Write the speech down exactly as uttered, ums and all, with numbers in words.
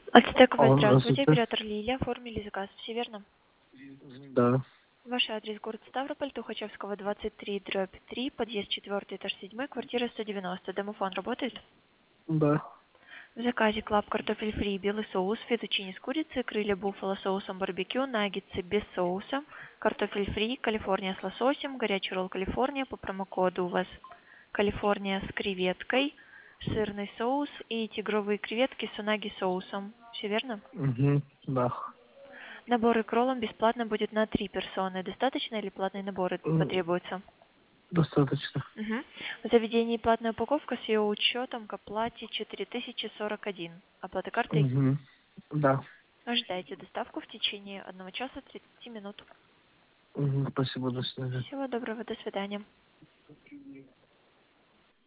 Ацтекова, Алло, здравствуйте, здравствуйте. оператор Лилия, оформили заказ, все верно? Да, Ваш адрес город Ставрополь, Тухачевского, двадцать три, дробь три, подъезд четвертый, этаж седьмой, квартира сто девяносто. Домофон работает? да. В заказе клаб картофель фри, белый соус, фетучини с курицей, крылья буффало соусом барбекю, наггетсы без соуса, картофель фри, Калифорния с лососем, горячий ролл Калифорния по промокоду у вас Калифорния с креветкой, сырный соус и тигровые креветки с унаги соусом. Все верно? Угу, да. Набор икролом бесплатно будет на три персоны. Достаточно или платные наборы М, потребуются? Достаточно. Мгм. В заведении платная упаковка с ее учетом к оплате четыре тысячи сорок один. Оплата картой? Угу, да. Ожидайте доставку в течение одного часа тридцати минут. Угу, спасибо, до свидания. Всего доброго, до свидания.